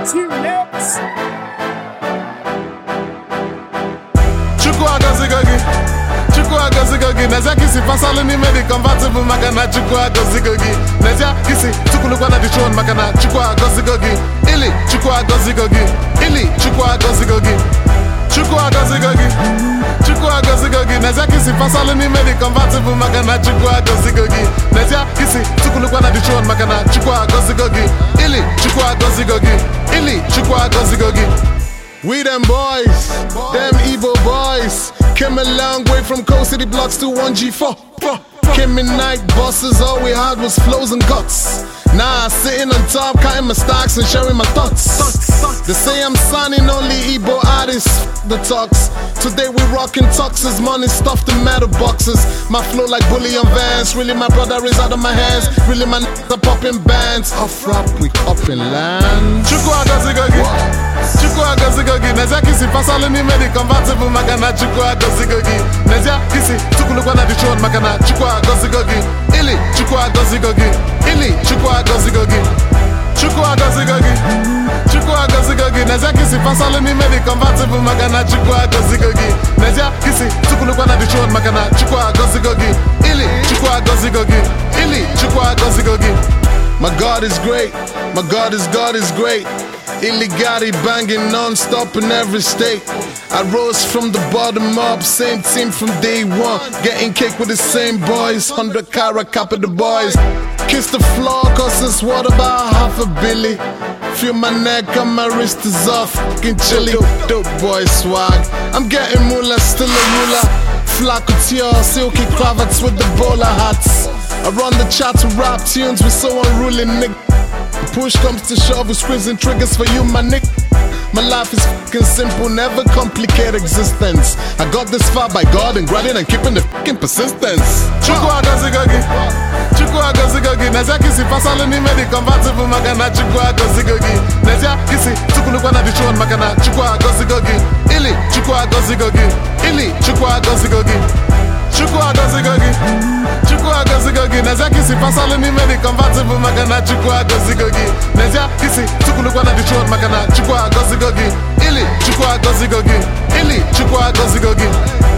Chukwu agọzigo gị, Chukwu agọzigo gị. N'ezie ka isi fasalụ n'ime dị convertible maka na Chukwu agọzigo gị. N'ezie ka isi tukwulukwa na the throne maka na Chukwu agọzigo gị. Ili Chukwu agọzigo gị, Ili Chukwu agọzigo gị. Chukwu agọzigo gị, Chukwu agọzigo gị. N'ezie ka isi fasalụ n'ime dị convertible maka na Chukwu agọzigo gị. N'ezie ka isi tukwulukwa na the throne maka na Chukwu agọzigo gị. Ili Chukwu agọzigo gị, Ili Chukwu agọzigo gị. We them boys, them evil boys. Came a long way from Coast City blocks to 1G4. Came in night bosses, all we had was flows and guts. Nah, sitting on top, counting my stocks and sharing my thoughts. They say I'm signing only Igbo artists, the talks. Today we rockin' tuxes, money stuffed in metal boxes. My flow like bullion vans, really my brother is out of my hands. Really my niggas are popping bands. Off rap, we up in land. Chukwu agọzigo gị, Chukwu agọzigo gị. N'ezie ka isi fasalụ n'ime dị convertible maka na Chukwu agọzigo gị. N'ezie ka isi tukwulukwa na the throne maka na Chukwu agọzigo gị. Ili Chukwu agọzigo gị, Ili Chukwu agọzigo gị. Chukwu agọzigo gị, Chukwu agọzigo gị. N'ezie ka isi fasalụ n'ime dị convertible maka na Chukwu agọzigo gị. N'ezie ka isi tukwulukwa na the throne maka na Chukwu agọzigo gị. Ili Chukwu agọzigo gị, Ili Chukwu agọzigo gị. My God is great, my God is great. Illegati banging non-stop in every state. I rose from the bottom up, same team from day one. Getting cake with the same boys, 100 carat cap of the boys. Kiss the floor, cause it's what about half a billy. Feel my neck and my wrist is off, fucking chilly. Dope boy swag, I'm getting moolah, still a ruler. Flat couture, silky cravats with the bowler hats. I run the chat to rap tunes with so unruly nigga. Push comes to shove with squeeze and triggers for you, my nick. My life is fucking simple, never complicate existence. I got this far by God and grinding and keeping the fucking persistence. Chukwu agọzigo gị, Chukwu agọzigo gị. N'ezie ka isi fasalụ n'ime dị convertible maka na Chukwu agọzigo gị. N'ezie ka isi tukwulukwa na the throne maka na Chukwu agọzigo gị. Ili Chukwu agọzigo gị, Ili Chukwu agọzigo gị. Chukwu agọzigo gị, Chukwu agọzigo gị. N'ezie ka isi fasalụ n'ime dị convertible maka na Chukwu agọzigo gị. N'ezie ka isi tukwulukwa na the throne maka na Chukwu agọzigo gị. Ili Chukwu agọzigo gị, Ili Chukwu agọzigo gị.